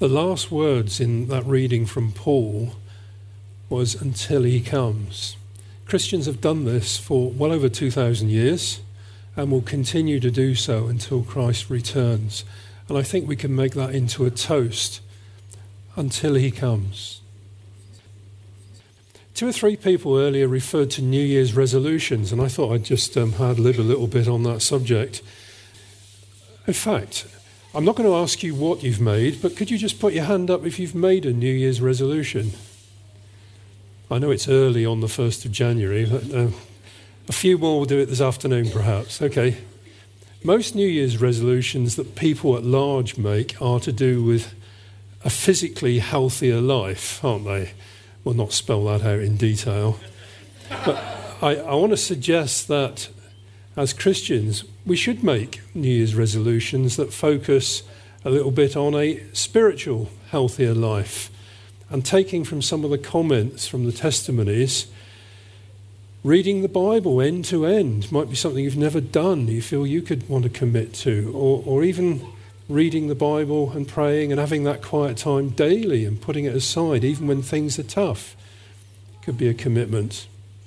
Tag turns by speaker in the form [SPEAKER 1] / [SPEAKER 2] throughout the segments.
[SPEAKER 1] The last words in that reading from Paul was, until he comes. Christians have done this for well over 2,000 years and will continue to do so until Christ returns. And I think we can make that into a toast, until he comes. 2 or 3 people earlier referred to New Year's resolutions, and I thought I'd just ad-lib a little bit on that subject. In fact, I'm not going to ask you what you've made, but could you just put your hand up if you've made a New Year's resolution? I know it's early on the 1st of January, but a few more will do it this afternoon perhaps. Okay. Most New Year's resolutions that people at large make are to do with a physically healthier life, aren't they? We'll not spell that out in detail. But I want to suggest that as Christians, we should make New Year's resolutions that focus a little bit on a spiritual, healthier life. And taking from some of the comments from the testimonies, reading the Bible end to end might be something you've never done, you feel you could want to commit to, or even reading the Bible and praying and having that quiet time daily and putting it aside even when things are tough. Could be a commitment.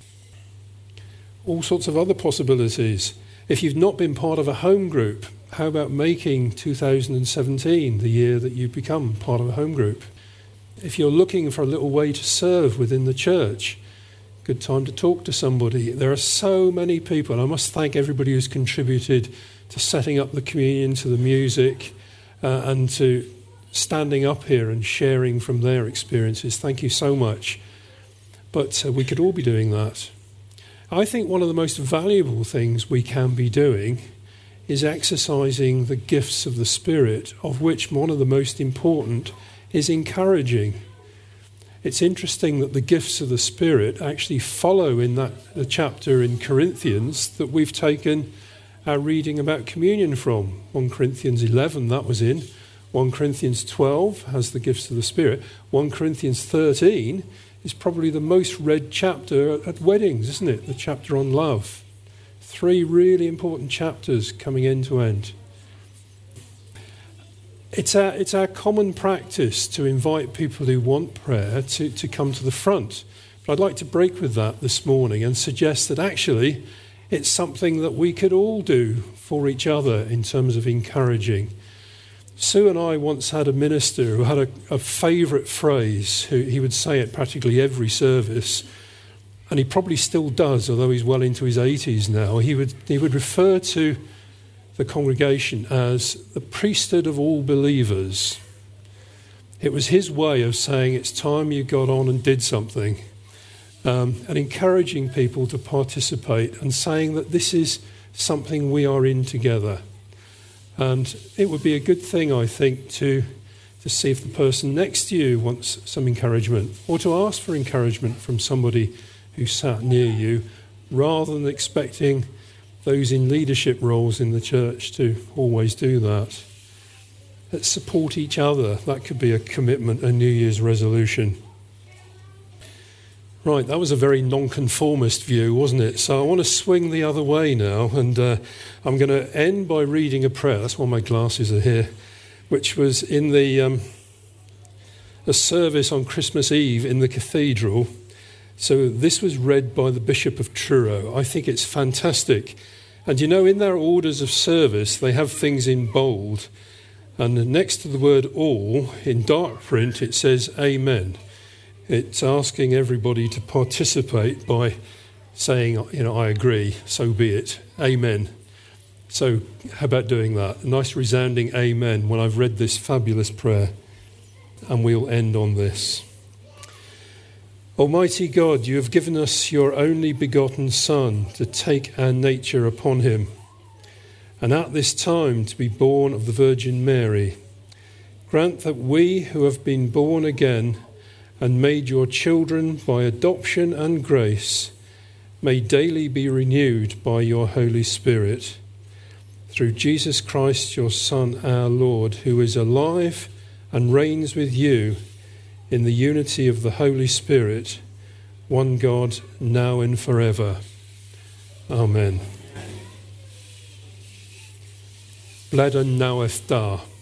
[SPEAKER 1] All sorts of other possibilities. If you've not been part of a home group, how about making 2017 the year that you become part of a home group? If you're looking for a little way to serve within the church, good time to talk to somebody. There are so many people, and I must thank everybody who's contributed to setting up the communion, to the music, and to standing up here and sharing from their experiences. Thank you so much. But we could all be doing that. I think one of the most valuable things we can be doing is exercising the gifts of the Spirit, of which one of the most important is encouraging. It's interesting that the gifts of the Spirit actually follow in the chapter in Corinthians that we've taken our reading about communion from. 1 Corinthians 11, that was in. 1 Corinthians 12 has the gifts of the Spirit. 1 Corinthians 13 is probably the most read chapter at weddings, isn't it? The chapter on love. 3 really important chapters coming end to end. It's our common practice to invite people who want prayer to come to the front. But I'd like to break with that this morning and suggest that actually it's something that we could all do for each other in terms of encouraging. Sue and I once had a minister who had a favourite phrase. He would say it practically every service, and he probably still does, although he's well into his 80s now. He would refer to the congregation as the priesthood of all believers. It was his way of saying it's time you got on and did something, and encouraging people to participate and saying that this is something we are in together. And it would be a good thing, I think, to see if the person next to you wants some encouragement, or to ask for encouragement from somebody who sat near you, rather than expecting those in leadership roles in the church to always do that. Let's support each other. That could be a commitment, a New Year's resolution. Right, that was a very nonconformist view, wasn't it? So I want to swing the other way now, and I'm going to end by reading a prayer. That's why my glasses are here, which was in the a service on Christmas Eve in the cathedral. So this was read by the Bishop of Truro. I think it's fantastic. And you know, in their orders of service, they have things in bold. And next to the word all, in dark print, it says Amen. It's asking everybody to participate by saying, I agree, so be it. Amen. So how about doing that? A nice resounding amen when I've read this fabulous prayer. And we'll end on this. Almighty God, you have given us your only begotten Son to take our nature upon him, and at this time to be born of the Virgin Mary. Grant that we who have been born again and made your children by adoption and grace may daily be renewed by your Holy Spirit. Through Jesus Christ, your Son, our Lord, who is alive and reigns with you in the unity of the Holy Spirit, one God, now and forever. Amen. Bladder knoweth da.